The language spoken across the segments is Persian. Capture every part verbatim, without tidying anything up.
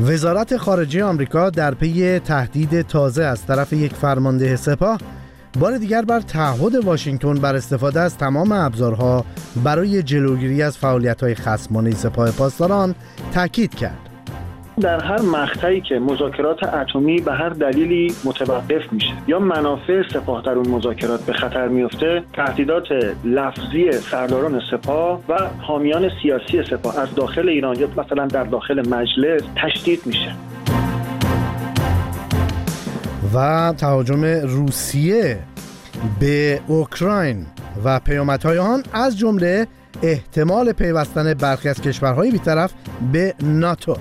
وزارت خارجه آمریکا در پی تهدید تازه از طرف یک فرمانده سپاه بار دیگر بر تعهد واشنگتن بر استفاده از تمام ابزارها برای جلوگیری از فعالیت‌های خصمانه سپاه پاسداران تاکید کرد. در هر مقطعی که مذاکرات اتمی به هر دلیلی متوقف میشه یا منافع سپاه در اون مذاکرات به خطر میفته، تهدیدات لفظی سرداران سپاه و حامیان سیاسی سپاه از داخل ایران یا مثلا در داخل مجلس تشدید میشه. و تهاجم روسیه به اوکراین و پیامدهای آن از جمله احتمال پیوستن برخی از کشورهای بی‌طرف به ناتو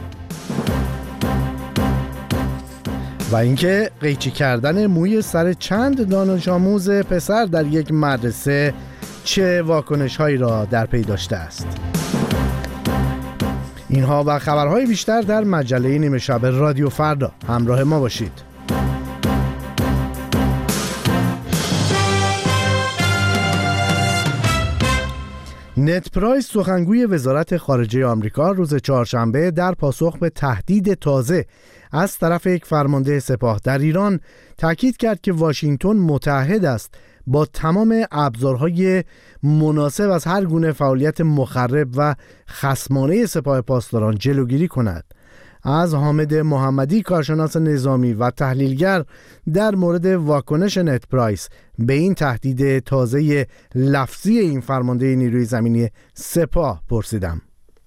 و اینکه قیچی کردن موی سر چند دانش آموز پسر در یک مدرسه چه واکنش‌هایی را در پی داشته است. اینها و خبرهای بیشتر در مجله نیمه شب رادیو فردا. همراه ما باشید. نت پرایس سخنگوی وزارت خارجه آمریکا روز چهارشنبه در پاسخ به تهدید تازه از طرف یک فرمانده سپاه در ایران تاکید کرد که واشنگتن متعهد است با تمام ابزارهای مناسب از هر گونه فعالیت مخرب و خصمانه سپاه پاسداران جلوگیری کند. از حامد محمدی، کارشناس نظامی و تحلیلگر، در مورد واکنش نت پرایس به این تهدید تازه لفظی این فرمانده نیروی زمینی سپاه پرسیدم.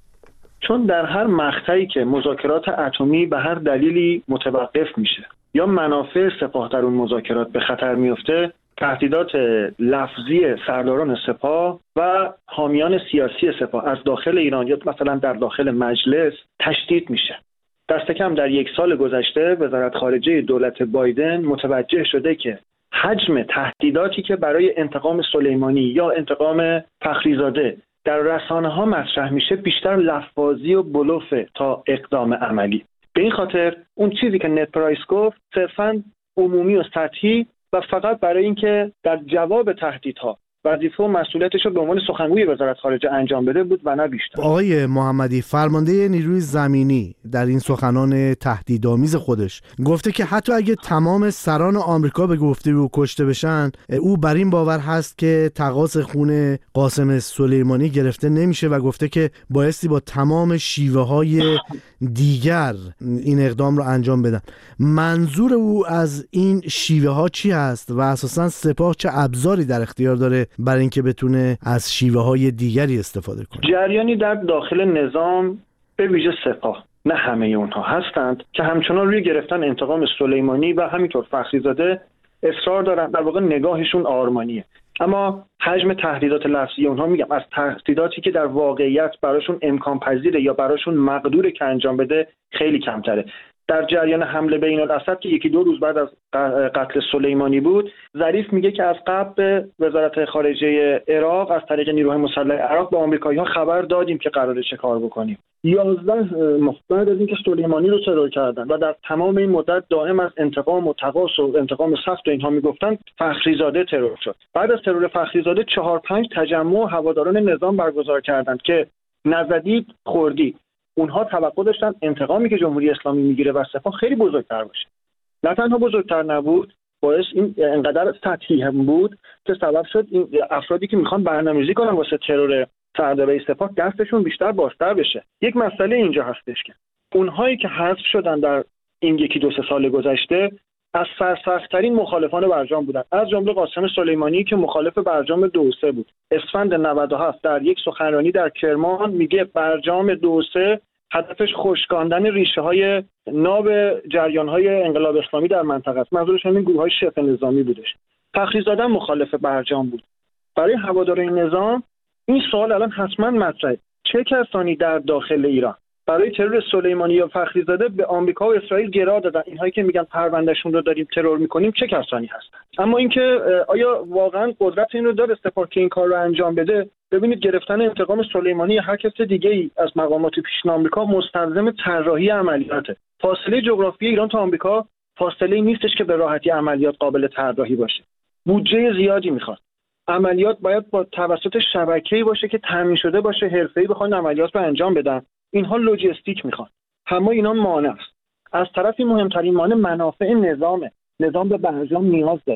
چون در هر مقطعی که مذاکرات اتمی به هر دلیلی متوقف میشه یا منافع سپاه در اون مذاکرات به خطر میفته، تهدیدات لفظی سرداران سپاه و حامیان سیاسی سپاه از داخل ایران یا مثلا در داخل مجلس تشدید میشه. دست کم در یک سال گذشته وزارت خارجه دولت بایدن متوجه شده که حجم تهدیداتی که برای انتقام سلیمانی یا انتقام فخریزاده در رسانه‌ها مطرح میشه بیشتر لفظی و بلوفه تا اقدام عملی. به این خاطر اون چیزی که نت پرایس گفت صرفاً عمومی و سطحی و فقط برای اینکه در جواب تهدیدها وظیفه و مسئولیتش رو به عنوان سخنگوی وزارت خارجه انجام بده بود و نه بیشتر. آقای محمدی، فرمانده نیروی زمینی در این سخنان تهدیدآمیز خودش گفته که حتی اگه تمام سران آمریکا به گفته او کشته بشن، او بر این باور هست که تقاص خون قاسم سلیمانی گرفته نمیشه و گفته که بایستی با تمام شیوه های دیگر این اقدام رو انجام بدن. منظور او از این شیوه ها چی هست و اساساً سپاه چه ابزاری در اختیار داره برای اینکه بتونه از شیوه های دیگری استفاده کنه؟ جریانی در داخل نظام به ویژه سپاه، نه همه اونها هستند که همچنان روی گرفتن انتقام سلیمانی و همینطور فخریزاده اصرار دارن. در واقع نگاهشون آرمانیه، اما حجم تهدیدات لفظی اونها، میگم از تهدیداتی که در واقعیت براشون امکان پذیره یا براشون مقدوره که انجام بده خیلی کمتره. در جریان حمله بین الاسد که یکی دو روز بعد از قتل سلیمانی بود، ظریف میگه که از قبل به وزارت خارجه عراق از طریق نیروهای مسلح عراق به آمریکایی‌ها خبر دادیم که قراره چه کار بکنیم. یازده ماه بعد از اینکه سلیمانی رو ترور کردن و در تمام این مدت دائم از انتقام و تقاص و انتقام سخت و اینها میگفتن، فخریزاده ترور شد. بعد از ترور فخریزاده چهار پنج تجمع هواداران نظام برگزار کردند که نزدید خوردی. اونها توقع داشتن انتقامی که جمهوری اسلامی میگیره و سپاه خیلی بزرگتر باشه. نه تنها بزرگتر نبود، باعث این انقدر سطحی هم بود که سبب شد این افرادی که میخوان برنامه‌ریزی کنن واسه ترور سردار سپاه دستشون بیشتر بازتر بشه. یک مسئله اینجا هستش که اونهایی که حذف شدن در این یکی دو سه سال گذشته از سرسخت‌ترین مخالفان برجام بودن، از جمله قاسم سلیمانی که مخالف برجام دو سه بود. اسفند نود و هفت در یک سخنرانی در کرمان میگه برجام دو سه هدفش خشکاندن ریشه های ناب جریان های انقلاب اسلامی در منطقه است. منظورش همین گروه های شبه نظامی بودش. فخریزاده مخالف برجام بود. برای هواداران نظام این سوال الان حتما مطرحه: چه کسانی در داخل ایران برای ترور سلیمانی یا فخریزاده به آمریکا و اسرائیل گرا دادن؟ اینهایی که میگن پروندهشون رو داریم ترور میکنیم چه کسانی هستن؟ اما اینکه آیا واقعا قدرت این رو داره سپاه که این کار رو انجام بده؟ ببینید، گرفتن انتقام سلیمانی یا هر کس دیگه ای از مقامات پیشین آمریکا مستلزم طراحی عملیاته. فاصله جغرافیایی ایران تا آمریکا فاصله نیستش که به راحتی عملیات قابل طراحی باشه. بودجه زیادی میخواد. عملیات باید با توسط شبکه‌ای باشه که تامین شده باشه، حرفه‌ای بخوان عملیات رو انجام بدن. اینها لوجستیک میخوان. همه اینا مانع است. از طرفی مهمترین مانع منافع نظامه. نظام به برجام نیاز داره.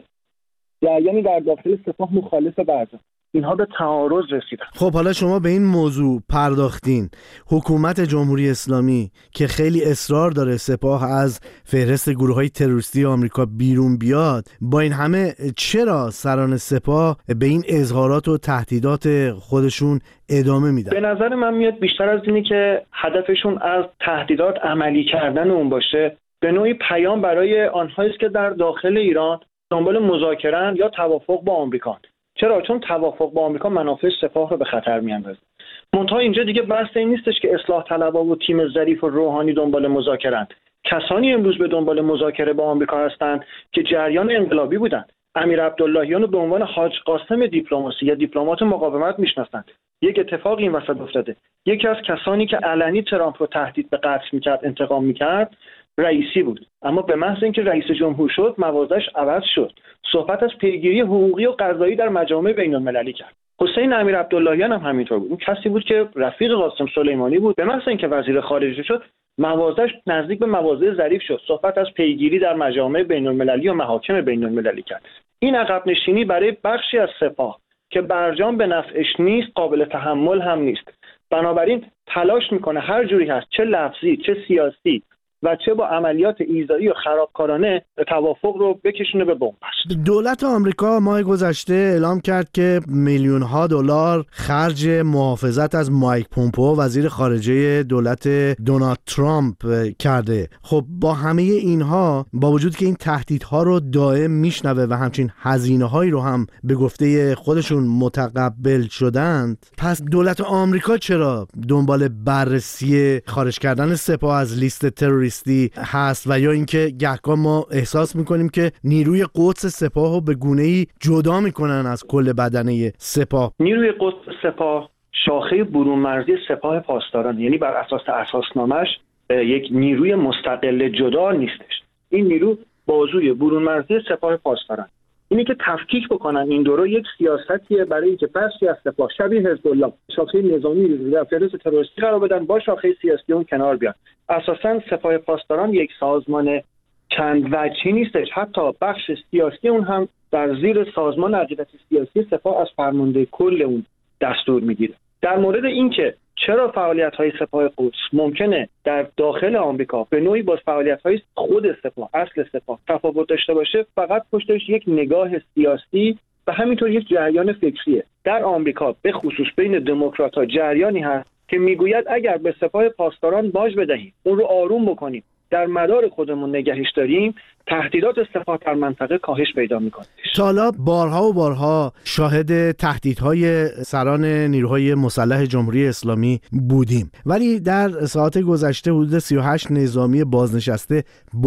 یعنی در داخل سپاه مخالف برجام. اینها به تعارض رسیدن. خب حالا شما به این موضوع پرداختین. حکومت جمهوری اسلامی که خیلی اصرار داره سپاه از فهرست گروه‌های تروریستی آمریکا بیرون بیاد، با این همه چرا سران سپاه به این اظهارات و تهدیدات خودشون ادامه میدن؟ به نظر من میاد بیشتر از اینی که هدفشون از تهدیدات عملی کردن اون باشه، به نوعی پیام برای آنهایی است که در داخل ایران دنبال مذاکره یا توافق با آمریکا. چرا؟ چون توافق با آمریکا منافع سپاه رو به خطر میاندازه. منتها اینجا دیگه بحث این نیستش که اصلاح طلبها و تیم ظریف و روحانی دنبال مذاکره‌اند. کسانی امروز به دنبال مذاکره با آمریکا هستند که جریان انقلابی بودند. امیر عبداللهیان رو به عنوان حاج قاسم دیپلماسی یا دیپلمات مقاومت میشناسند. یک اتفاقی این وسط افتاده. یکی از کسانی که علنی ترامپ رو تهدید به قتل میکرد، انتقام میکرد، رئیسی بود. اما به محض اینکه رئیس جمهور شد، موازش عوض شد. صحبت از پیگیری حقوقی و قضایی در مجامع بین‌المللی کرد. حسین امیر عبداللهیان هم همینطور بود. اون کسی بود که رفیق قاسم سلیمانی بود. به محض اینکه وزیر خارجه شد، موازش نزدیک به مواضع ظریف شد. صحبت از پیگیری در مجامع بین‌المللی و محاکم بین‌المللی کرد. این عقب نشینی برای بخشی از سپاه که برجام به نفعش نیست، قابل تحمل هم نیست. بنابراین تلاش میکنه هر جوری هست، چه لفظی، چه سیاسی و چه با عملیات ایذایی و خرابکارانه، توافق رو بکشونه به بن‌بست. دولت آمریکا ماه گذشته اعلام کرد که میلیون ها دلار خرج محافظت از مایک پومپئو وزیر خارجه دولت دونالد ترامپ کرده. خب با همه اینها، با وجود که این تهدیدها رو دائم میشنوه و همچین هزینه‌هایی رو هم به گفته خودشون متقبل شدند، پس دولت آمریکا چرا دنبال بررسی خارج کردن سپاه از لیست تروریستی هست و یا اینکه گهگاه ما احساس میکنیم که نیروی قدس سپاه رو به گونه‌ای جدا میکنن از کل بدنه سپاه؟ نیروی قدس سپاه شاخه برون مرزی سپاه پاسداران، یعنی بر اساس اساسنامه‌اش یک نیروی مستقل جدا نیستش. این نیرو بازوی برون مرزی سپاه پاسداران. اینی که تفکیک بکنن این دو رو یک سیاستیه برای اینکه بخشی از سپاه شبیه حزب الله شاخه نظامی رو فهرست تروریستی قرار بدن، با شاخه سیاسی اون کنار بیان. اساساً سپاه پاسداران یک سازمان چند وجهی نیستش. حتی بخش سیاسی اون هم در زیر سازمان عقیدت سیاسی سپاه از فرمانده کل اون دستور میگیره. در مورد اینکه چرا فعالیت‌های سپاه قدس ممکنه در داخل آمریکا به نوعی با فعالیت‌های خود سپاه، اصل سپاه تفاوت داشته باشه، فقط پشتش یک نگاه سیاسی و همینطور یک جریان فکریه. در آمریکا به خصوص بین دموکرات‌ها جریانی هست که میگوید اگر به سپاه پاسداران باج بدهیم، اون رو آروم بکنیم، در مدار خودمون نگهش داریم، تهدیدات سپاه در منطقه کاهش پیدا میکنه. تا حالا بارها و بارها شاهد تهدیدهای سران نیروهای مسلح جمهوری اسلامی بودیم، ولی در ساعات گذشته حدود سی و هشت نظامی بازنشسته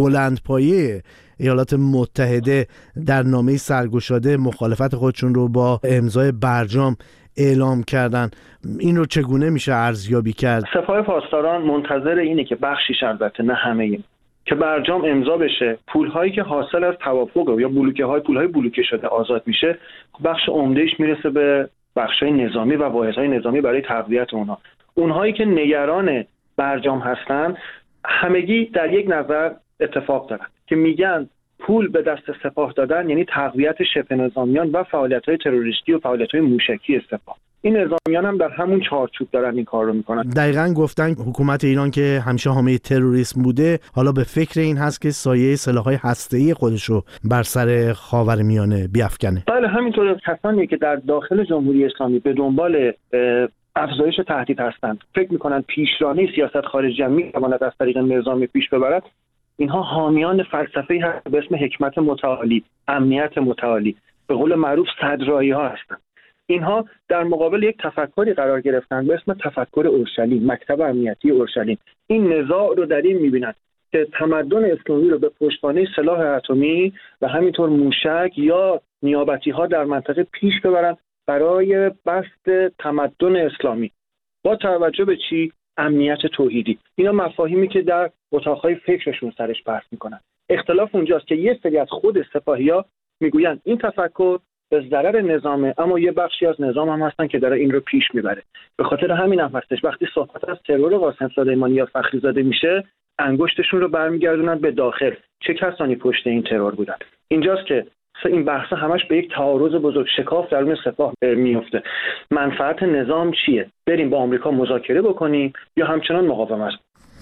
بلندپایه ایالات متحده در نامه سرگشاده مخالفت خودشون رو با امضای برجام اعلام کردن. این رو چگونه میشه ارزیابی کرد؟ سپاه پاسداران منتظر اینه که بخشیش، البته نه همه این، که برجام امضا بشه، پولهایی که حاصل از توافق یا بلوکه های پولهای بلوکه شده آزاد میشه، بخش عمدهش میرسه به بخشای نظامی و واحدهای نظامی برای تقویت اونها. اونهایی که نگران برجام هستن همگی در یک نظر اتفاق دارن که میگن پول به دست سپاه دادن یعنی تقویت شبه نظامیان و فعالیت‌های تروریستی و فعالیت‌های موشکی سپاه. این نظامیان هم در همون چارچوب دارن این کار رو میکنن. دقیقاً گفتن حکومت ایران که همیشه حامی تروریسم بوده، حالا به فکر این هست که سایه سلاح‌های هسته‌ای خودش رو بر سر خاورمیانه بیافکنه. بله، همینطور. کسانی که در داخل جمهوری اسلامی به دنبال افزایش تهدید هستند، فکر میکنن پیشرانی سیاست خارجی میتواند از طریق نظام پیش ببرد، اینها حامیان فلسفه‌ای هست به اسم حکمت متعالی، امنیت متعالی، به قول معروف صدرایی ها هستند. اینها در مقابل یک تفکری قرار گرفتن به اسم تفکر اورشلیم، مکتب امنیتی اورشلیم. این نزاع رو در این می‌بینند که تمدن اسلامی رو به پشتوانه سلاح اتمی و همینطور موشک یا نیابتی‌ها در منطقه پیش ببرند برای بسط تمدن اسلامی. با توجه به چی؟ امنیت توحیدی. اینا مفاهیمی که در اتاق‌های فکرشون سرش بحث میکنن. اختلاف اونجاست که یه سری از خود سپاهی‌ها میگویند این تفکر به ضرر نظامه، اما یه بخشی از نظام هم هستن که داره این رو پیش میبره. به خاطر همین هم هستش وقتی صحبت از ترور قاسم سلیمانی یا فخریزاده میشه انگشتشون رو برمیگردونن به داخل، چه کسانی پشت این ترور بودن. اینجاست که این بحث همش به یک تعارض بزرگ شکاف درون سپاه میفته. منفعت نظام چیه؟ بریم با آمریکا مذاکره بکنیم یا همچنان مقاومت؟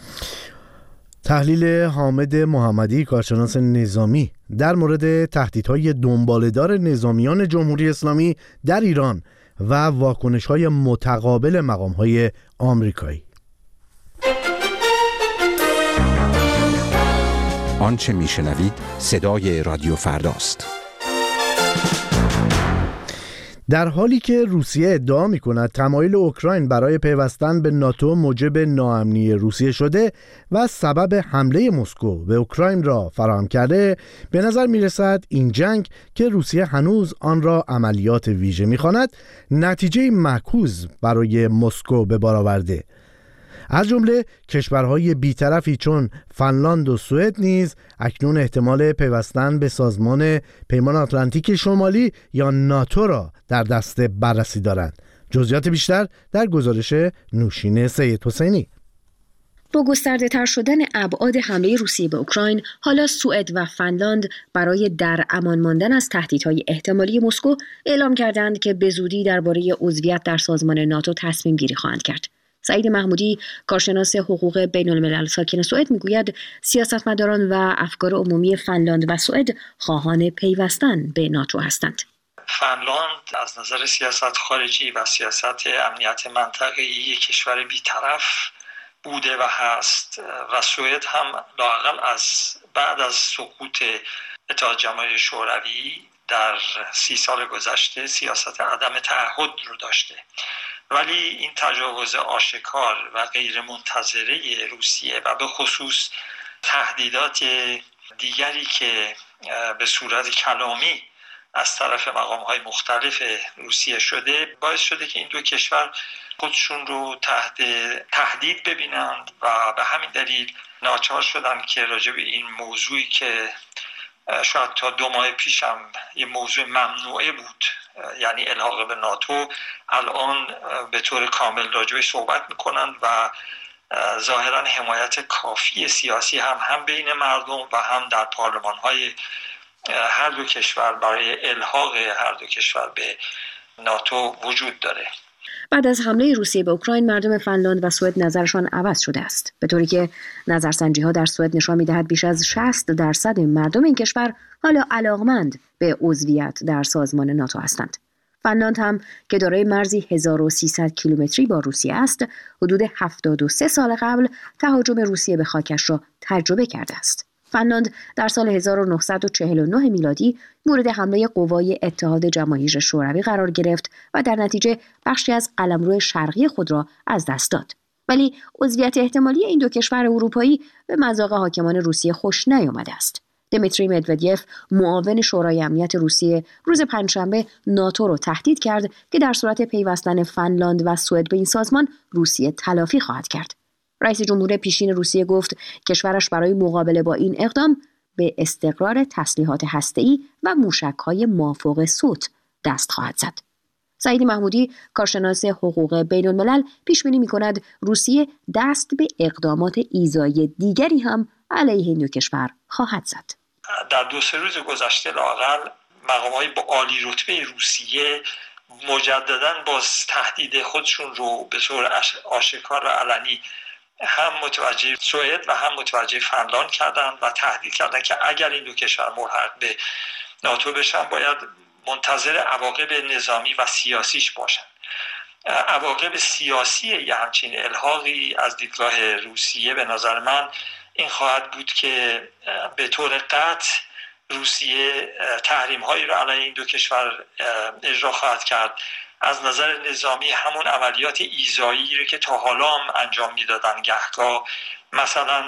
تحلیل حامد محمدی، کارشناس نظامی، در مورد تهدیدهای دنباله‌دار نظامیان جمهوری اسلامی در ایران و واکنش‌های متقابل مقام‌های آمریکایی. آنچه میشنوید صدای رادیو فرداست. در حالی که روسیه ادعا می‌کند تمایل اوکراین برای پیوستن به ناتو موجب ناامنی روسیه شده و سبب حمله مسکو به اوکراین را فراهم کرده، به نظر می‌رسد این جنگ که روسیه هنوز آن را عملیات ویژه می‌خواند، نتیجه معکوس برای مسکو به بار آورده. از جمله کشورهای بی‌طرفی چون فنلاند و سوئد نیز اکنون احتمال پیوستن به سازمان پیمان آتلانتیک شمالی یا ناتو را در دست بررسی دارند. جزئیات بیشتر در گزارش نوشین سید حسینی. با گسترده تر شدن ابعاد حمله روسیه به اوکراین، حالا سوئد و فنلاند برای در امان ماندن از تهدیدهای احتمالی مسکو اعلام کردند که به زودی درباره عضویت در سازمان ناتو تصمیم گیری خواهند کرد. سعید محمودی، کارشناس حقوق بین الملل ساکن سوئد، میگوید سیاستمداران و افکار عمومی فنلاند و سوئد خواهان پیوستن به ناتو هستند. فنلاند از نظر سیاست خارجی و سیاست امنیت منطقه‌ای کشور بی‌طرف بوده و هست و سوئد هم لااقل از بعد از سقوط اتحاد جماهیر شوروی در سی سال گذشته سیاست عدم تعهد رو داشته. ولی این تجاوز آشکار و غیر منتظره روسیه و به خصوص تهدیدات دیگری که به صورت کلامی از طرف مقام‌های مختلف روسیه شده باعث شده که این دو کشور خودشون رو تحت تهدید ببینند و به همین دلیل ناچار شدن که راجع به این موضوعی که شاید تا دو ماه پیشم یه موضوع ممنوعه بود، یعنی الحاق به ناتو، الان به طور کامل راجعش صحبت میکنند و ظاهرا حمایت کافی سیاسی هم هم بین مردم و هم در پارلمان‌های هر دو کشور برای الحاق هر دو کشور به ناتو وجود داره. بعد از حمله روسیه به اوکراین، مردم فنلاند و سوئد نظرشان عوض شده است، به طوری که نظرسنجی‌ها در سوئد نشان می‌دهد بیش از شصت درصد مردم این کشور حالا علاقمند به عضویت در سازمان ناتو هستند. فنلاند هم که دارای مرزی هزار و سیصد کیلومتری با روسیه است، حدود هفتاد و سه سال قبل تهاجم روسیه به خاکش را تجربه کرده است. فنلاند در سال هزار و نهصد و چهل و نه میلادی مورد حمله قوای اتحاد جماهیر شوروی قرار گرفت و در نتیجه بخشی از قلمرو شرقی خود را از دست داد. ولی عضویت احتمالی این دو کشور اروپایی به مذاق حاکمان روسیه خوش نیامده است. دمیتری مدودیف، معاون شورای امنیت روسیه، روز پنجشنبه ناتو را تهدید کرد که در صورت پیوستن فنلاند و سوئد به این سازمان روسیه تلافی خواهد کرد. رئیس جمهور پیشین روسیه گفت کشورش برای مقابله با این اقدام به استقرار تسلیحات هسته‌ای و موشک‌های مافوق صوت دست خواهد زد. سعید محمودی، کارشناس حقوق بین الملل، پیش بینی می‌کند روسیه دست به اقدامات ایذایی دیگری هم علیه این دو کشور خواهد زد. در دو سه روز گذشته لااقل مقام‌های با عالی رتبه روسیه مجدداً باز تهدید خودشون رو به طور آشکار و علنی هم متوجه سوئد و هم متوجه فنلاند کردند و تهدید کردند که اگر این دو کشور ملحق به ناتو بشن باید منتظر عواقب نظامی و سیاسیش باشند. عواقب سیاسی یه همچین الحاقی از دیدگاه روسیه به نظر من این خواهد بود که به طور قطع روسیه تحریم هایی رو علیه این دو کشور اجرا خواهد کرد. از نظر نظامی همون عملیات ایذایی رو که تا حالا هم انجام میدادن گهگاه، مثلا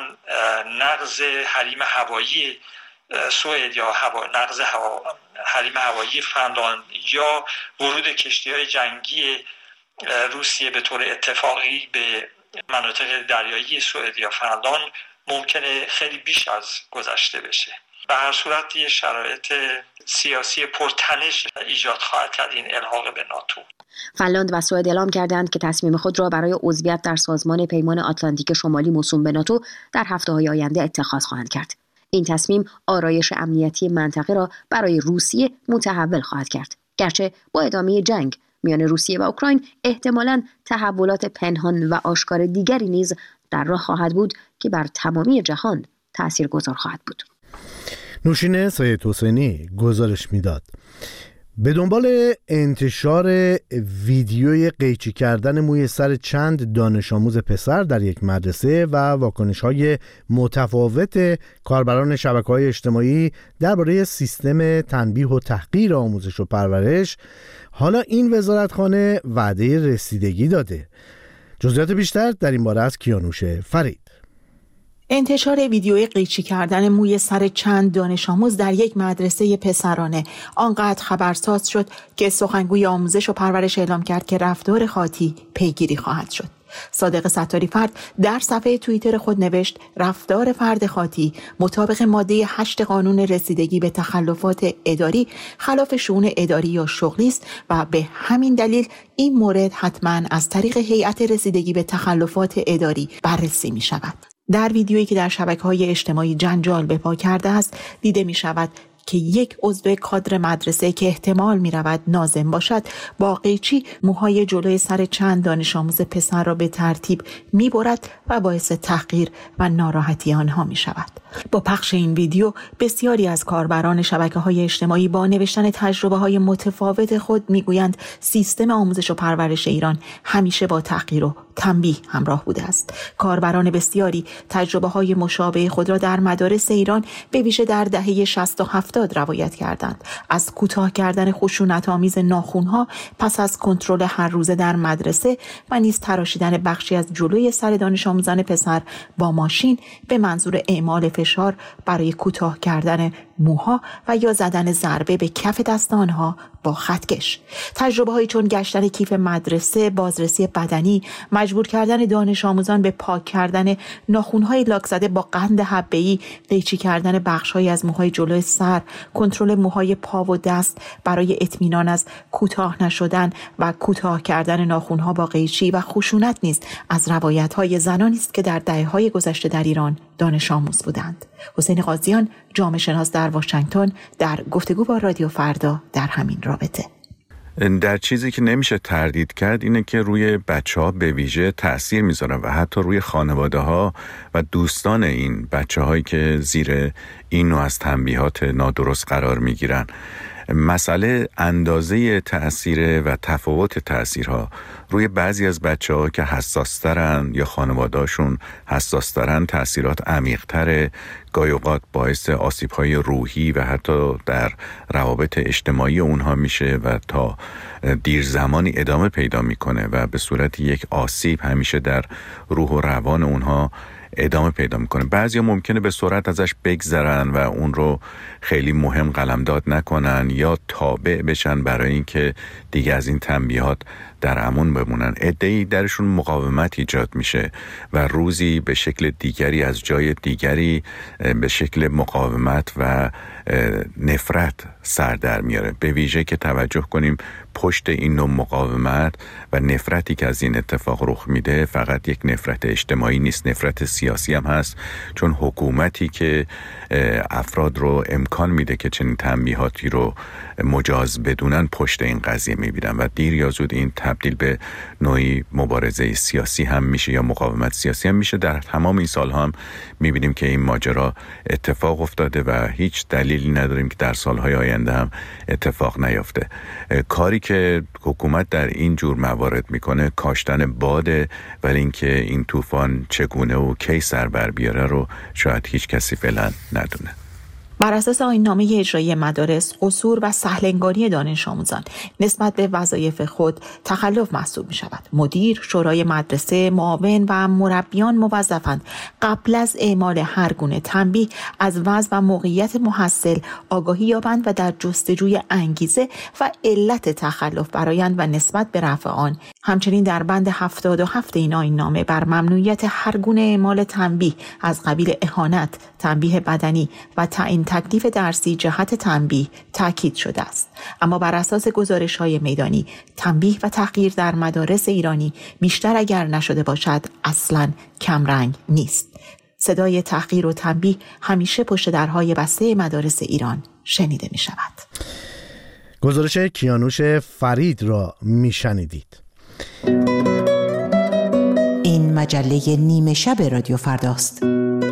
نقض حریم هوایی سوئد یا هوا... نقض هوا... حریم هوایی فنلاند یا ورود کشتی‌های جنگی روسیه به طور اتفاقی به مناطق دریایی سوئد یا فنلاند ممکنه خیلی بیش از گذشته بشه. به هر صورت یه شرایط سیاسی پرتنش ایجاد خواهد کرد این الحاق به ناتو. فنلاند و سوئد اعلام کردند که تصمیم خود را برای عضویت در سازمان پیمان آتلانتیک شمالی موسوم به ناتو در هفته‌های آینده اتخاذ خواهند کرد. این تصمیم آرایش امنیتی منطقه را برای روسیه متحول خواهد کرد. گرچه با ادامه جنگ میان روسیه و اوکراین احتمالاً تحولات پنهان و آشکار دیگری نیز در راه خواهد بود که بر تمامی جهان تأثیرگذار خواهد بود. نوشین سید حسینی گزارش میداد. به دنبال انتشار ویدیوی قیچی کردن موی سر چند دانش آموز پسر در یک مدرسه و واکنش‌های متفاوت کاربران شبکه‌های اجتماعی درباره سیستم تنبیه و تحقیر آموزش و پرورش، حالا این وزارتخانه وعده رسیدگی داده. جزئیات بیشتر در این باره از کیانوش فرید. انتشار ویدیوی قیچی کردن موی سر چند دانش آموز در یک مدرسه پسرانه آنقدر خبرساز شد که سخنگوی آموزش و پرورش اعلام کرد که رفتار خاطی پیگیری خواهد شد. صادق ستاری فرد در صفحه توییتر خود نوشت رفتار فرد خاطی مطابق ماده هشت قانون رسیدگی به تخلفات اداری خلاف شؤون اداری یا شغلی است و به همین دلیل این مورد حتما از طریق هیئت رسیدگی به تخلفات اداری بررسی می شود. در ویدیویی که در شبکه‌های اجتماعی جنجال به پا کرده است دیده می شود که یک عضو کادر مدرسه که احتمال می رود ناظم باشد با قیچی موهای جلوی سر چند دانش آموز پسر را به ترتیب می برد و باعث تحقیر و ناراحتی آنها می شود. با پخش این ویدیو بسیاری از کاربران شبکه‌های اجتماعی با نوشتن تجربه‌های متفاوت خود می‌گویند سیستم آموزش و پرورش ایران همیشه با تحقیر و تنبیه همراه بوده است. کاربران بسیاری تجربه‌های مشابه خود را در مدارس ایران به ویژه در دهه شصت و هفتاد روایت کردند. از کوتاه کردن خشونت‌آمیز ناخن‌ها پس از کنترل هر روزه در مدرسه و نیز تراشیدن بخشی از جلوی سر دانش آموزان پسر با ماشین به منظور اعمال فشار برای کوتاه کردن موها و یا زدن ضربه به کف دست آنها با خطکش. تجربه هایی چون گشتن کیف مدرسه، بازرسی بدنی، مجبور کردن دانش آموزان به پاک کردن ناخن‌های لاک زده با قند حبه‌ای، قیچی کردن بخش‌هایی از موهای جلوی سر، کنترل موهای پا و دست برای اطمینان از کوتاه نشدن و کوتاه کردن ناخن‌ها با قیچی و خشونت نیز از روایت‌های زنانی است که در دهه‌های گذشته در ایران دانش آموز بودند. حسین قاضیان، جامعه شناس در واشنگتن، در گفتگو با رادیو فردا در همین رابطه. در چیزی که نمیشه تردید کرد اینه که روی بچه‌ها به ویژه تأثیر میذاره و حتی روی خانواده‌ها و دوستان این بچه‌هایی که زیر این نوع از تنبیهات نادرست قرار میگیرن. مسئله اندازه تأثیر و تفاوت تأثیرها روی بعضی از بچه‌ها که حساس‌ترن یا خانواده‌هاشون حساس‌ترن تأثیرات عمیق‌تره، گاهی اوقات باعث آسیب‌های روحی و حتی در روابط اجتماعی اونها میشه و تا دیر زمانی ادامه پیدا میکنه و به صورت یک آسیب همیشه در روح و روان اونها ادامه پیدا میکنه. بعضیا ممکنه به سرعت ازش بگذرن و اون رو خیلی مهم قلمداد نکنن یا تابع بشن برای اینکه دیگه از این تنبیهات در امان بمونن. عده‌ای درشون مقاومت ایجاد میشه و روزی به شکل دیگری از جای دیگری به شکل مقاومت و نفرت سر در میاره. به ویژه که توجه کنیم پشت این نوع مقاومت و نفرتی که از این اتفاق رخ میده فقط یک نفرت اجتماعی نیست، نفرت سیاسی هم هست، چون حکومتی که افراد رو امکان میده که چنین تنبیهاتی رو مجاز بدونن پشت این قضیه میبینن و دیر یا زود این تبدیل به نوعی مبارزه سیاسی هم میشه یا مقاومت سیاسی هم میشه. در تمام این سالها هم میبینیم که این ماجرا اتفاق افتاده و هیچ دلیلی نداریم که در سالهای آینده هم اتفاق نیفته. کاری که حکومت در این جور موارد میکنه کاشتن باده، ولی اینکه این طوفان چگونه و کی سر بر بیاره رو شاید هیچ کسی فعلا ندونه. بر اساس آیین‌نامه اجرایی مدارس، قصور و سهل‌انگاری دانش آموزان نسبت به وظایف خود تخلف محسوب می شود. مدیر، شورای مدرسه، معاون و مربیان موظفند قبل از اعمال هر گونه تنبیه از وضع و موقعیت محصل آگاهی یابند و در جستجوی انگیزه و علت تخلف برایند و نسبت به رفع آن همچنین در بند هفتاد و هفت این آیین‌نامه بر ممنوعیت هر گونه اعمال تنبیه از قبیل اهانت، تنبیه بدنی و تعیین تکلیف درسی جهت تنبیه تاکید شده است. اما بر اساس گزارش‌های میدانی، تنبیه و تحقیر در مدارس ایرانی بیشتر اگر نشده باشد اصلاً کمرنگ نیست. صدای تحقیر و تنبیه همیشه پشت درهای بسته مدارس ایران شنیده می شود. گزارش کیانوش فرید را می شنیدید. این مجله نیمه شب رادیو فرداست.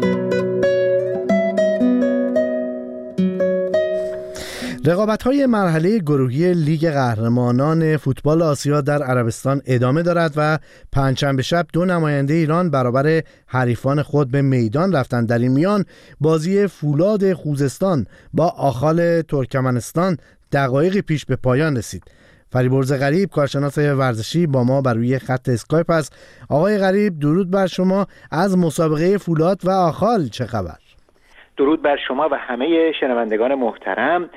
رقابت‌های مرحله گروهی لیگ قهرمانان فوتبال آسیا در عربستان ادامه دارد و پنجشنبه شب دو نماینده ایران برابر حریفان خود به میدان رفتند. در این میان بازی فولاد خوزستان با آخال ترکمنستان دقایقی پیش به پایان رسید. فریبرز غریب، کارشناس ورزشی، با ما بر روی خط اسکایپ است. آقای غریب، درود بر شما. از مسابقه فولاد و آخال چه خبر؟ درود بر شما و همه شنوندگان محترم.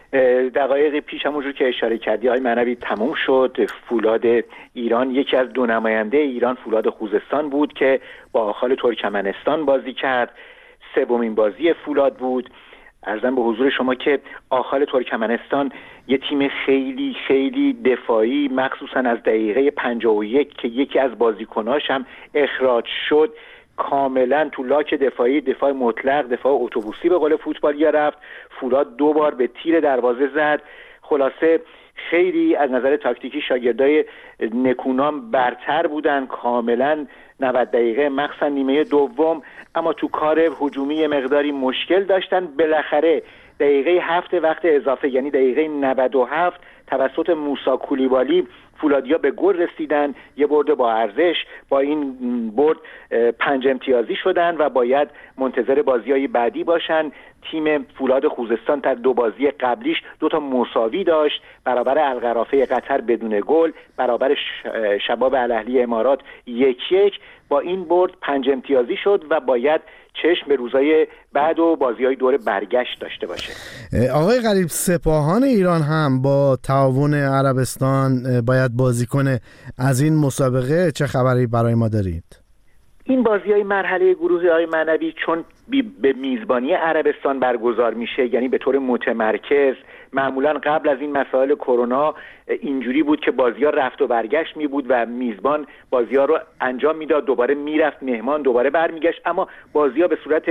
دقایق پیش همونجور که اشاره کردی آقای معنوی تموم شد. فولاد ایران یکی از دو نماینده ایران، فولاد خوزستان بود که با آخال ترکمنستان بازی کرد. سومین بازی فولاد بود. عرضم به حضور شما که آخال ترکمنستان یه تیم خیلی خیلی دفاعی، مخصوصا از دقیقه پنجاه و یک که یکی از بازیکناش هم اخراج شد، کاملا تو لاک دفاعی، دفاع مطلق، دفاع اتوبوسی به قول فوتبالیا رفت. فولاد دو بار به تیر دروازه زد. خلاصه خیلی از نظر تاکتیکی شاگردای نکونام برتر بودن کاملا نود دقیقه، مخصوصا نیمه دوم، اما تو کار هجومی مقداری مشکل داشتن. بالاخره دقیقه هفت وقت اضافه، یعنی دقیقه نود و هفت، توسط موسی کولیبالی فولادیا به گل رسیدن. یه برد با ارزش. با این برد پنج امتیازی شدن و باید منتظر بازی‌های بعدی باشن. تیم فولاد خوزستان در دو بازی قبلیش دو تا مساوی داشت، برابر القرافه قطر بدون گل، برابر شباب الاهلی امارات یک یک. با این برد پنج امتیازی شد و باید چشم به روزهای بعد و بازی‌های دور برگشت داشته باشه. آقای غریب، سپاهان ایران هم با تعاون عربستان باید بازی کنه. از این مسابقه چه خبری برای ما دارید؟ این بازی‌های مرحله گروهی های معنوی چون به میزبانی عربستان برگزار میشه، یعنی به طور متمرکز، معمولا قبل از این مسائل کرونا اینجوری بود که بازی‌ها رفت و برگشت می بود و میزبان بازی‌ها رو انجام میداد، دوباره میرفت مهمان، دوباره برمیگشت. اما بازی‌ها به صورت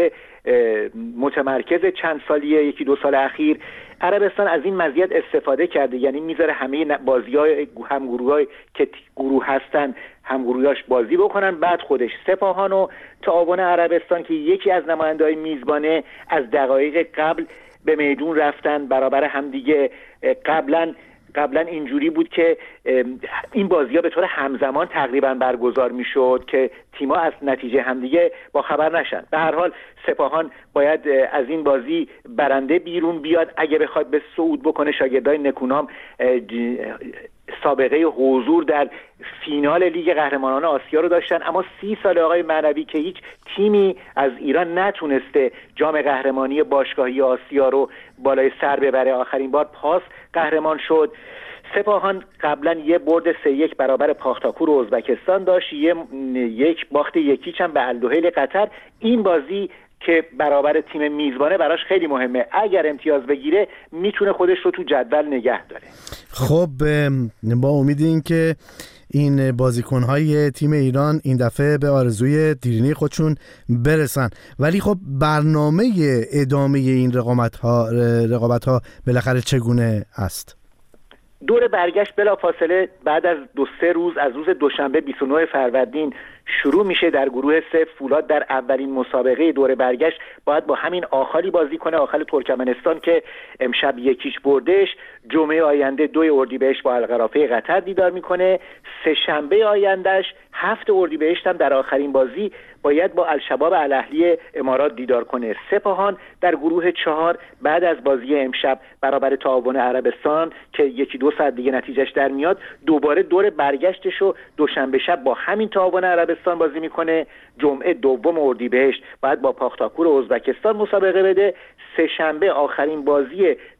متمرکز چند سالیه، یکی دو سال اخیر، عربستان از این مزیت استفاده کرده، یعنی میذاره همه بازی‌های همگروه‌های که گروه هستن همگروهاش بازی بکنن، بعد خودش سپاهان و تعاون عربستان که یکی از نماینده‌های میزبانه از دقایق قبل به میدون رفتن برابر همدیگه. قبلا قبلا اینجوری بود که این بازی‌ها به طور همزمان تقریبا برگزار میشد که تیم‌ها از نتیجه همدیگه با خبر نشن. به هر حال سپاهان باید از این بازی برنده بیرون بیاد اگه بخواد به صعود بکنه. شاگردای نکونام سابقه حضور در فینال لیگ قهرمانان آسیا رو داشتن، اما سی سال آقای معنوی که هیچ تیمی از ایران نتونسته جام قهرمانی باشگاهی آسیا رو بالای سر ببره. آخرین بار پاس قهرمان شد. سپاهان قبلا یه برد سه یک برابر پاختاکور ازبکستان داشت، یه یک باخت یکیچ هم به الدوحیل قطر. این بازی که برابر تیم میزبانه براش خیلی مهمه، اگر امتیاز بگیره میتونه خودش رو تو جدول نگه داره. خب با امید این که این بازیکن‌های تیم ایران این دفعه به آرزوی دیرینه خودشون برسن، ولی خب برنامه ادامه این رقابت‌ها رقابت‌ها بالاخره چگونه است؟ دور برگشت بلافاصله بعد از دو سه روز، از روز دوشنبه بیست و نه فروردین شروع میشه. در گروه سه فولاد در اولین مسابقه دور برگشت باید با همین آخالی بازی کنه، آخال ترکمنستان که امشب یکیش بردش. جمعه آینده دوی اردیبهشت با القرافه قطر دیدار میکنه. سه شنبه آیندهش هفت اردیبهشت هم در آخرین بازی باید با الشباب الاهلی امارات دیدار کنه. سپاهان در گروه چهار بعد از بازی امشب برابر تعاون عربستان که یکی دو ساعت دیگه نتیجهش در میاد، دوباره دور برگشتشو دوشنبه شب با همین تعاون عربستان بازی میکنه. جمعه دوم اردیبهشت باید با پاختاکور ازبکستان مسابقه بده. سه شنبه آخرین بازی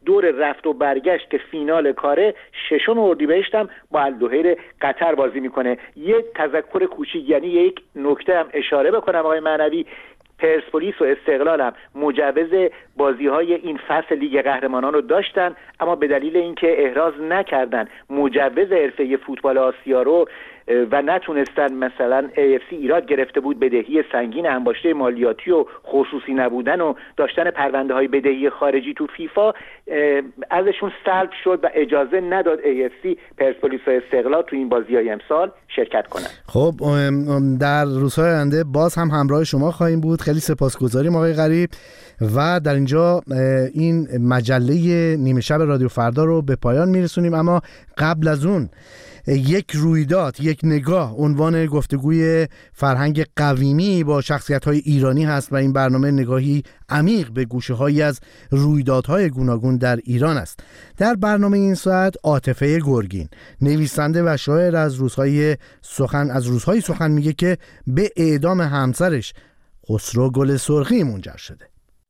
دور رفت و برگشت که فینال کاره ششم اردیبهشت هم با الدوحیل قطر بازی میکنه. یک تذکر کوچیک، یعنی یک نکته هم اشاره بکنم آقای معنوی، پرسپولیس و استقلال هم مجوز بازی‌های این فصل لیگ قهرمانان رو داشتن، اما به دلیل اینکه احراز نکردن مجوز حرفه فوتبال آسیا رو و نتونستن، مثلا ای اف سی ایراد گرفته بود بدهی سنگین انباشته مالیاتی و خصوصی نبودن و داشتن پرونده های بدهی خارجی تو فیفا، ازشون سلب شد و اجازه نداد ای اف سی، پرسپولیس و استقلال تو این بازی‌های امسال شرکت کنن. خب در روزهای آینده باز هم همراه شما خواهیم بود. خیلی سپاسگزاریم آقای غریب و در اینجا این مجله نیمه شب رادیو فردا رو به پایان میرسونیم. اما قبل از اون یک رویداد، یک نگاه، عنوان گفتگوی فرهنگ قویمی با شخصیت‌های ایرانی هست و این برنامه نگاهی عمیق به گوشه‌هایی از رویدادهای گوناگون در ایران است. در برنامه این ساعت عاطفه گرگین، نویسنده و شاعر، از روزهای سخن از روزهای سخن میگه که به اعدام همسرش خسرو گل سرخی منجر شده.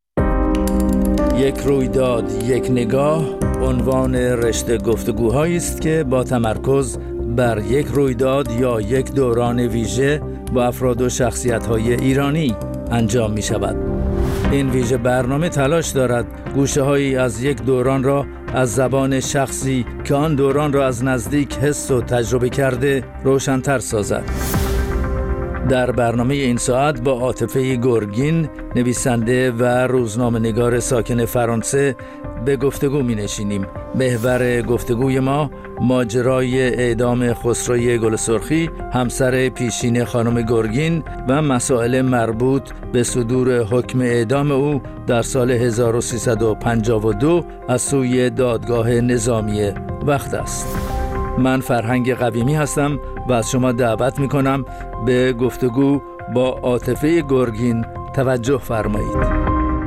یک رویداد، یک نگاه عنوان رشته گفتگوهایی است که با تمرکز بر یک رویداد یا یک دوران ویژه با افراد و شخصیت‌های ایرانی انجام می شود. این ویژه برنامه تلاش دارد گوشه‌هایی از یک دوران را از زبان شخصی که آن دوران را از نزدیک حس و تجربه کرده روشن‌تر سازد. در برنامه این ساعت با عاطفه گرگین، نویسنده و روزنامه‌نگار ساکن فرانسه، به گفتگو می نشینیم. محور گفتگوی ما ماجرای اعدام خسروی گل سرخی، همسر پیشین خانم گرگین و مسائل مربوط به صدور حکم اعدام او در سال هزار و سیصد و پنجاه و دو از سوی دادگاه نظامی وقت است. من فرهنگ قویمی هستم و از شما دعوت می کنم به گفتگو با عاطفه گرگین توجه فرمایید.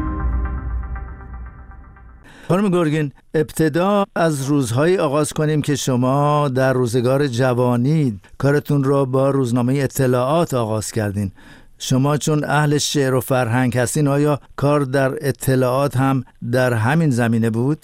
خانم گرگین، ابتدا از روزهایی آغاز کنیم که شما در روزگار جوانی کارتون را با روزنامه اطلاعات آغاز کردین. شما چون اهل شعر و فرهنگ هستین، آیا کار در اطلاعات هم در همین زمینه بود؟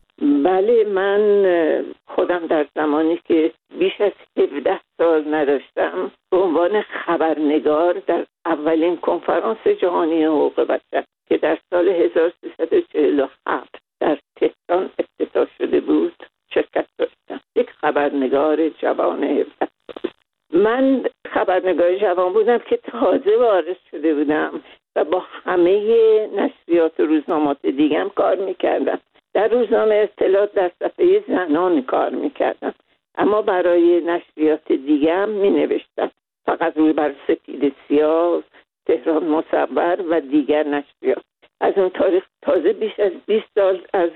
بله، من خودم در زمانی که بیش از هفده سال نداشتم به عنوان خبرنگار در اولین کنفرانس جهانی حقوق بشر که در سال هزار و سیصد و چهل و هفت در تهران افتتاح شده بود شرکت داشتم. یک خبرنگار جوان هفده سال. من خبرنگار جوان بودم که تازه وارد شده بودم و با همه نشریات و روزنامات دیگه هم کار میکردم. در روزنامه اطلاعات در صفحه زنان کار میکردم، اما برای نشریات دیگه هم مینوشتم، فقط روی بر سپید سیاه، تهران مصور و دیگر نشریات. از اون تاریخ تازه بیش از بیست سال از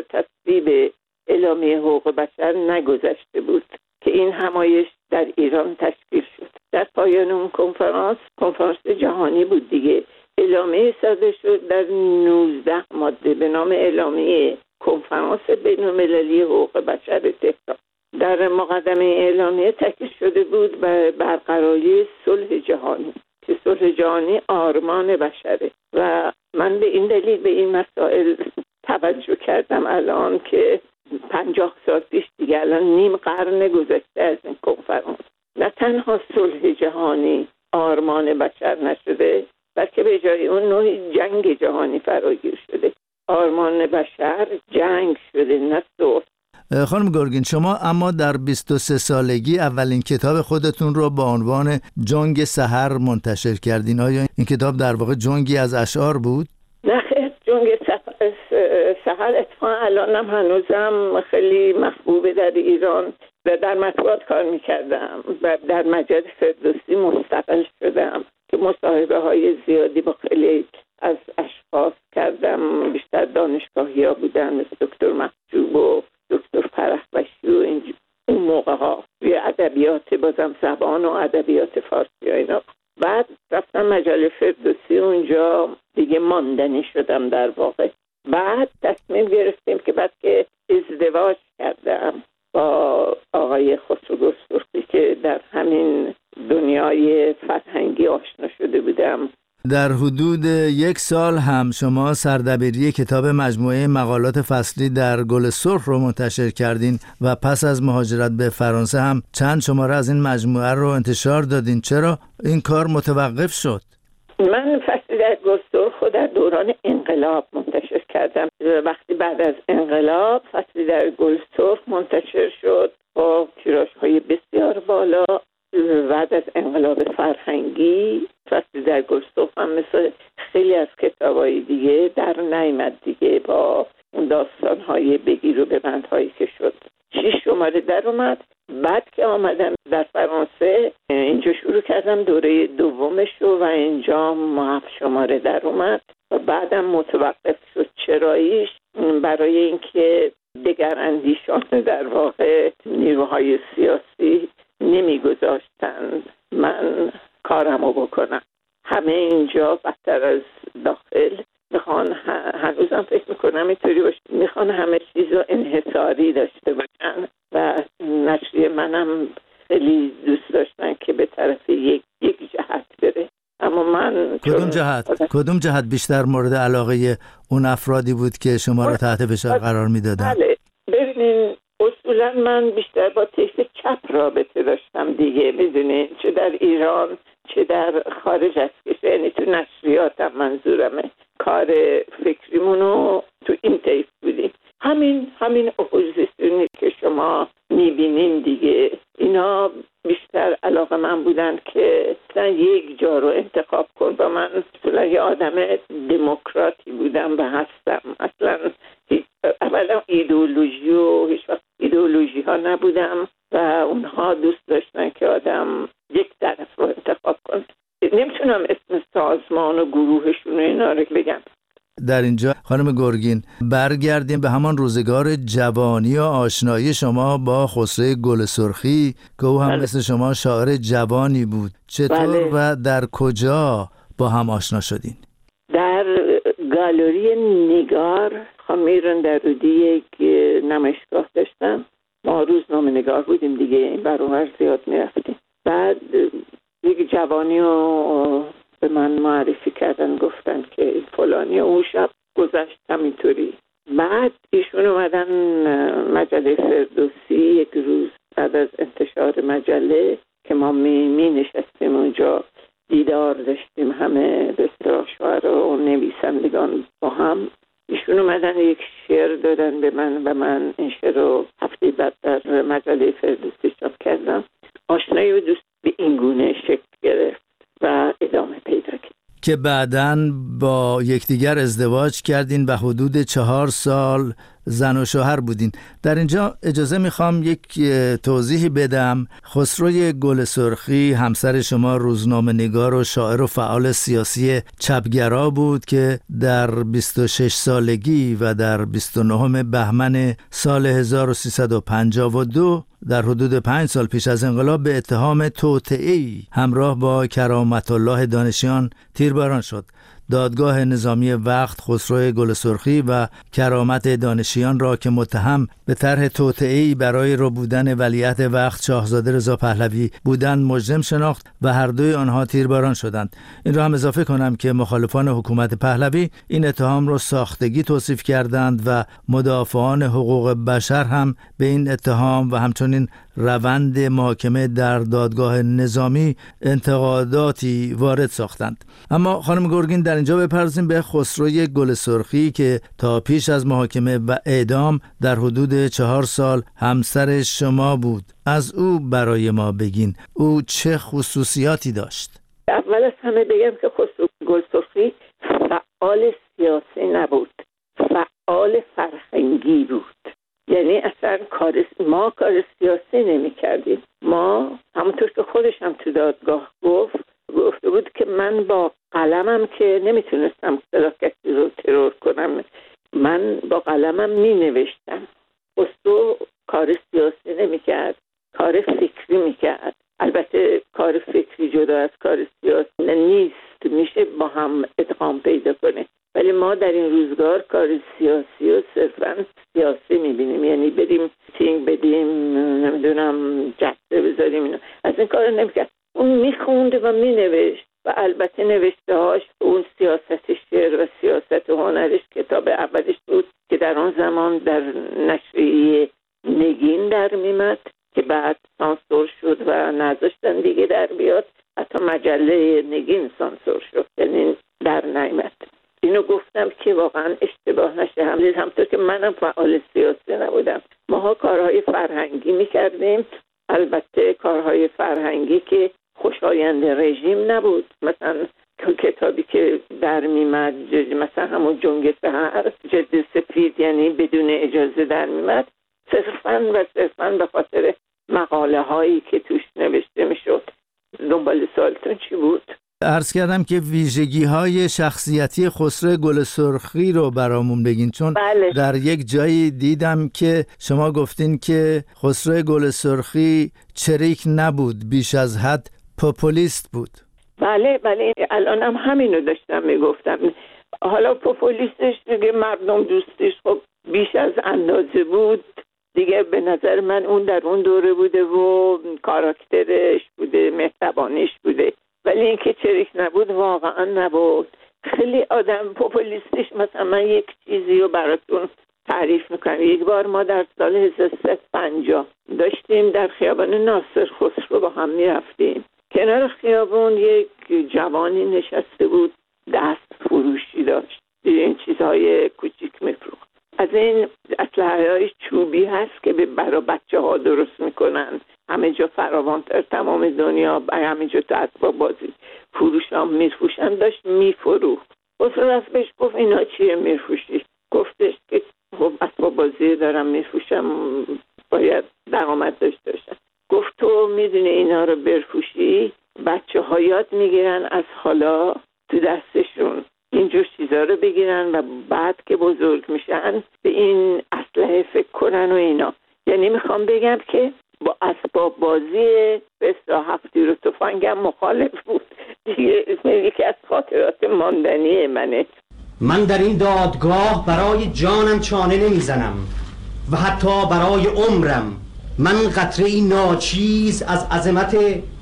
تصویب اعلامیه حقوق بشر نگذشته بود که این همایش در ایران تشکیل شد. در پایان اون کنفرانس، کنفرانس جهانی بود دیگه، اعلامیه صادر شد در نوزده ماده به نام اعلامیه کنفرانس بین‌المللی حقوق بشر تهران. در مقدمه اعلامیه تاکید شده بود به برقراری صلح جهانی که صلح جهانی آرمان بشره و من به این دلیل به این مسائل توجه کردم الان که پنجاه سال پیش دیگه، الان نیم قرن گذشته از این کنفرانس، نه تنها صلح جهانی آرمان بشر نشده، بلکه به جای اون نوعی جنگ جهانی فراگیر شده. آرمان بشر جنگ شده، نه صلح. خانم گرگین، شما اما در بیست و سه سالگی اولین کتاب خودتون رو با عنوان جنگ سحر منتشر کردین. آیا این کتاب در واقع جنگی از اشعار بود؟ نه خیر، جنگ سحر اتفاقا الانم هنوزم خیلی محبوبه در ایران و در مطبوعات کار میکردم و در مجله فردوسی مستقل شدم که مصاحبه های زیادی با خیلی از اشخاص کردم. بیشتر دانشگاهی ها بودن مثل دکتر محجوب و دکتر فرهبشی و اینجور اون موقع ها، روی ادبیات بازم زبان و ادبیات فارسی ها اینا. بعد رفتم مجله فردوسی، اونجا دیگه ماندنی شدم در واقع. بعد تصمیم گرفتیم که بعد که ازدواج کردم با آقای خسرو گل سرخی که در همین دنیای فرهنگی آشنا شده بودم در حدود یک سال هم شما سردبیری کتاب مجموعه مقالات فصلی در گل سرخ رو منتشر کردین و پس از مهاجرت به فرانسه هم چند شماره از این مجموعه رو انتشار دادین. چرا این کار متوقف شد؟ من فصلی در گل سرخ در دوران انقلاب منتشر کردم. وقتی بعد از انقلاب فصلی در گل سرخ منتشر شد با تیراژهای بسیار بالا. بعد از انقلاب فرهنگی فصلی در گل سرخ هم مثل خیلی از کتابای دیگه در نیامد دیگه، با اون داستانهای بگیر و ببندهایی که شد. شش شماره در اومد. بعد که آمدم در فرانسه اینجا شروع کردم دوره دومش رو و اینجا هفت شماره در اومد و بعدم متوقف شد. چراییش برای اینکه دگر اندیشان در واقع نیروهای سیاسی نمیگذاشتن من کارمو بکنم. همه اینجا بدتر از داخل میخوان، هنوزم فکر میکنم اینطوری باشه، میخوان همه چیز رو انحصاری داشته باشن و نشریه منم خیلی دوست داشتن که به طرف یک یک جهت بره. اما من کدوم جهت؟ کدوم جهت بیشتر مورد علاقه اون افرادی بود که شما رو تحت فشار قرار میدادن؟ بله، ببینین اصولا من بیشتر با طیف چپ رابطه داشتم دیگه، میدونین، چه در ایران چه در خارج از کشور، یعنی تو نشریاتم منظورمه. کار فکریمونو تو این طیف بودیم. همین همین اپوزیسیونی که شما میبینین دیگه، اینا بیشتر علاقه من بودن که مثلا یک جا رو انتخاب کن و من اصلا یه آدم دموکراتی بودم و هستم. اصلا اولا ایدئولوژی و هیچ وقت ایدئولوژی ها نبودم و اونها دوست داشتن که آدم یک طرف رو انتخاب کنه. نمیتونم اسم سازمان و گروهشون و اینا رو بگم. در اینجا خانم گرگین برگردیم به همان روزگار جوانی و آشنایی شما با خسرو گل سرخی که او هم بله. مثل شما شاعر جوانی بود. چطور بله. و در کجا با هم آشنا شدین؟ در گالری نگار خامیرن در رودی یک نمایشگاه داشتم. ما روزنامه نگار بودیم دیگه، این برابر زیاد میرفتیم. بعد یک جوانی رو به من معرفی کردن، گفتن که فلانی اون شب گذشت همینطوری. بعد ایشون اومدن مجله فردوسی یک روز بعد از انتشار مجله که ما می, می نشستیم اونجا، دیدار داشتیم همه به اصطلاح شاعرها و نویسندگان با هم. ایشون اومدن یک شعر دادن به من و من این شعر رو هفته بعد در مجله فردوسی چاپ کردم. آشنایی و دوست به این گونه شکل گرفت و ادامه پیدا کرد که بعداً با یکدیگر ازدواج کردین و حدود چهار سال زن و شوهر بودین. در اینجا اجازه میخوام یک توضیحی بدم. خسرو گل سرخی همسر شما روزنامه نگار و شاعر و فعال سیاسی چپگرا بود که در بیست و شش سالگی و در بیست و نه بهمن سال هزار و سیصد و پنجاه و دو در حدود پنج سال پیش از انقلاب به اتهام توطئه‌ای همراه با کرامت الله دانشیان تیرباران شد. دادگاه نظامی وقت خسرو گل سرخی و کرامت دانشیان را که متهم به طرح توطئه‌ای برای ربودن ولیعهد وقت شاهزاده رضا پهلوی بودند مجرم شناخت و هر دوی آنها تیرباران شدند. این را هم اضافه کنم که مخالفان حکومت پهلوی این اتهام را ساختگی توصیف کردند و مدافعان حقوق بشر هم به این اتهام و همچنین روند محاکمه در دادگاه نظامی انتقاداتی وارد ساختند. اما خانم گرگین در اینجا بپردازیم به خسرو گل سرخی که تا پیش از محاکمه و اعدام در حدود چهار سال همسر شما بود. از او برای ما بگین، او چه خصوصیاتی داشت؟ اول از همه بگم که خسرو گل سرخی فعال سیاسی نبود، فعال فرهنگی بود. یعنی اصلا کار ما کار سیاسی نمی کردیم. ما همونطور که خودش هم تو دادگاه گفت گفته بود که من با قلمم که نمیتونستم کسی رو ترور کنم، من با قلمم می نوشتم. خسرو کار سیاسی نمی کرد، کار فکری می کرد. البته کار فکری جدا از کار سیاسی نیست، میشه با هم ادغام پیدا کنه. ولی ما در این روزگار کار سیاسی و صرفاً سیاسی میبینیم، یعنی بریم تینگ بدیم، نمیدونم جلسه بذاریم، اینا. از این کار نمیکرد. اون میخونده و مینوشت و البته نوشته‌هاش، اون سیاست شعر و سیاست هنرش کتاب اولش بود که در اون زمان در نشریه نگین در میمد که بعد سانسور شد و نذاشتن دیگه در بیاد. حتی مجله نگین سانسور شد، یعنی در نیامد. اینو گفتم که واقعا اشتباه نشه. همین همطور که منم فعال سیاسی نبودم، ماها کارهای فرهنگی میکردیم، البته کارهای فرهنگی که خوشایند رژیم نبود. مثلا کتابی که در میمد، مثلا همون جنگ سحر، جد سفید، یعنی بدون اجازه در میمد، صرفاً و صرفاً به خاطر مقاله هایی که توش نوشته میشد. دنبال سوالتون چی بود؟ عرض کردم که ویژگی های شخصیتی خسرو گل سرخی رو برامون بگین، چون بله. در یک جایی دیدم که شما گفتین که خسرو گل سرخی چریک نبود، بیش از حد پوپولیست بود. بله بله، الان هم همینو داشتم میگفتم. حالا پوپولیستش دیگه مردم دوستش خب بیش از اندازه بود دیگه. به نظر من اون در اون دوره بوده و کاراکترش بوده، مهربانیش بوده، ولی اینکه چریک نبود واقعا نبود. خیلی آدم پوپولیستش. مثلا من یک چیزی رو براتون تعریف میکنم. یک بار ما در سال هزار و سیصد و پنجاه داشتیم در خیابان ناصر خسرو با هم میرفتیم. کنار خیابون یک جوانی نشسته بود، دست فروشی داشت، این چیزهای کوچیک میفروخت. از این اسلحه‌های چوبی هست که برای بچه ها درست میکنن، همه جا فراوانتر، تمام دنیا همه جا تو اسباب بازی فروش هم میفروشن، داشت میفروخت. خسرو رفت بهش گفت اینا چیه میفروشی؟ گفتش که خب اسباب بازی دارم میفروشم، باید درآمد داشته باشم. گفت تو میدونی اینا رو بفروشی، بچه ها یاد میگیرن از حالا تو دستشون اینجور چیزا رو بگیرن و بعد که بزرگ میشن به این اسلحه فکر کنن و اینا. یعنی میخوام بگم که با اسباب بازی به اصطلاح هفتی رو تفنگم مخالف بود دیگه. یکی از خاطرات ماندنی منه. من در این دادگاه برای جانم چانه نمیزنم و حتی برای عمرم. من قطره‌ای ناچیز از عظمت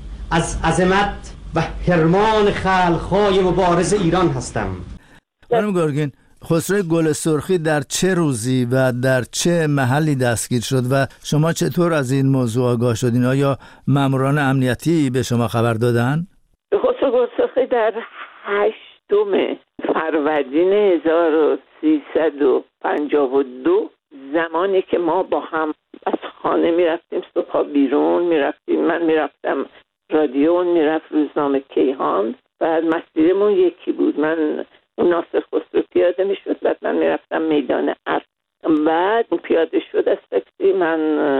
از عظمت و حرمان خلق‌های مبارز ایران هستم. خانم گورگین، خسرو گل سرخی در چه روزی و در چه محلی دستگیر شد و شما چطور از این موضوع آگاه شدین؟ آیا ماموران امنیتی به شما خبر دادن؟ خسرو گل سرخی در هشتم فروردین هزار و سیصد و پنجاه و دو، زمانی که ما با هم از خانه میرفتیم صبح بیرون میرفتیم، من میرفتم رادیو، میرفت روزنامه کیهان، بعد مسیرمون یکی بود. من ناصر خسرو پیاده میشد، بعد من میرفتم میدان ارگ، بعد پیاده شد از تاکسی، من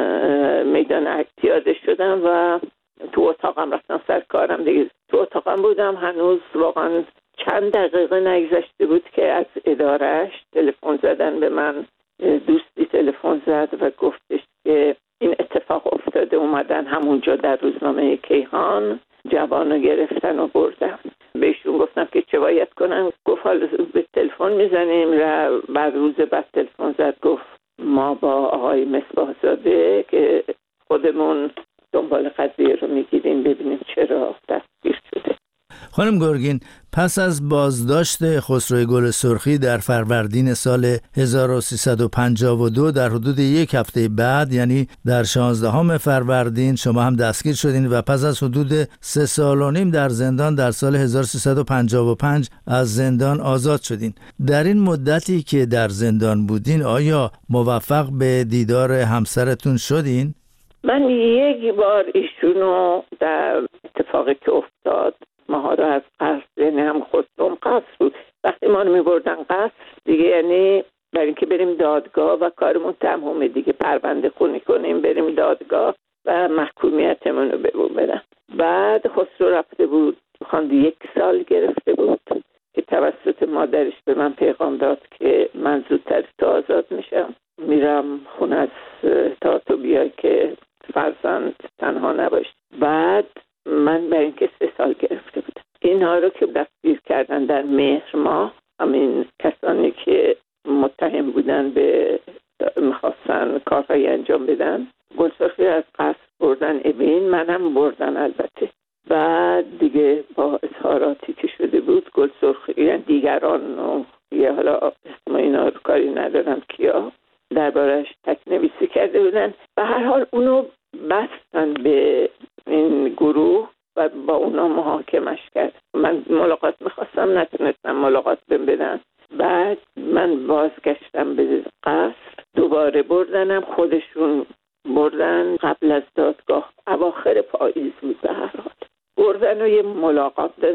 میدان ارگ پیاده شدم و تو اتاقم رفتم سر کارم دیگه. تو اتاقم بودم، هنوز واقعا چند دقیقه نگذشته بود که از ادارهش تلفن زدن به من. دوستی تلفن زد و گفتش که این اتفاق افتاده، اومدن همونجا در روزنامه کیهان جوانو گرفتن و بردن. بهشون گفتم که چه باید کنم. گفت حالا به تلفن میزنیم. و بعد روز بعد تلفن زد گفت ما با آقای مصباح زاده که خودمون دنبال قضیه رو میگیریم ببینیم چرا دستگیر شده. خانم گورگین، پس از بازداشت خسرو گل سرخی در فروردین سال هزار و سیصد و پنجاه و دو، در حدود یک هفته بعد یعنی در شانزدهم فروردین شما هم دستگیر شدین و پس از حدود سه سال و نیم در زندان در سال هزار و سیصد و پنجاه و پنج از زندان آزاد شدین. در این مدتی که در زندان بودین آیا موفق به دیدار همسرتون شدین؟ من یک بار ایشونو در اتفاقی که افتاد، ماها رو از قصر، یعنی هم خودم قصر بود، وقتی ما رو می بردن قصر دیگه، یعنی برای اینکه بریم دادگاه و کارمون تمومه دیگه، پرونده خونی کنیم بریم دادگاه و محکومیتمون رو به اون بدن. بعد خسرو رفته بود خواند، یک سال گرفته بود که توسط مادرش به من پیغام داد که من زودتر تو آزاد میشم، میرم خونه از تا تو بیای که فرزند تنها نباش. بعد من برای اینکه سه سال گرفته بودم. اینها رو که دستگیر کردن در مهر ماه، همین کسانی که متهم بودن به میخواستن کارهایی انجام بدن، گل سرخی از قصر بردن اوین، منم بردن البته. بعد دیگه دیگه با اظهاراتی که شده بود گل سرخ، یعنی دیگران و یه حالا اسم اینا رو کاری ندارم کیا دربارش تکنویسی کرده بودن، به هر حال اونو بستن به این گروه و با اونا محاکمش کرد. من ملاقات میخواستم، نتونستم ملاقات بهم بدن. بعد من بازگشتم به قصر، دوباره بردنم، خودشون بردن قبل از دادگاه، اواخر پاییز بود به هر حال، بردن و یه ملاقات دادن.